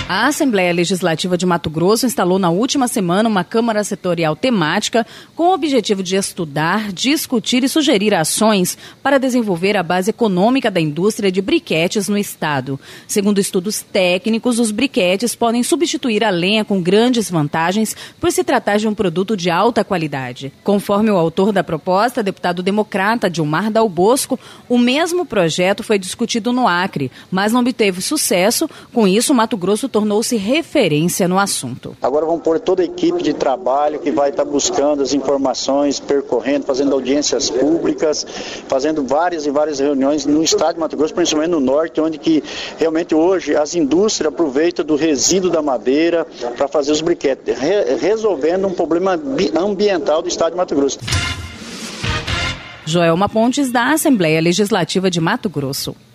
A Assembleia Legislativa de Mato Grosso instalou na última semana uma Câmara Setorial temática com o objetivo de estudar, discutir e sugerir ações para desenvolver a base econômica da indústria de briquetes no estado. Segundo estudos técnicos, os briquetes podem substituir a lenha com grandes vantagens por se tratar de um produto de alta qualidade. Conforme o autor da proposta, deputado democrata Dilmar Dal Bosco, o mesmo projeto foi discutido no Acre, mas não obteve sucesso. Com isso, Mato Grosso tornou-se referência no assunto. Agora vamos pôr toda a equipe de trabalho que vai estar buscando as informações, percorrendo, fazendo audiências públicas, fazendo várias e várias reuniões no estado de Mato Grosso, principalmente no norte, onde que realmente hoje as indústrias aproveitam do resíduo da madeira para fazer os briquetes, resolvendo um problema ambiental do estado de Mato Grosso. Joelma Pontes, da Assembleia Legislativa de Mato Grosso.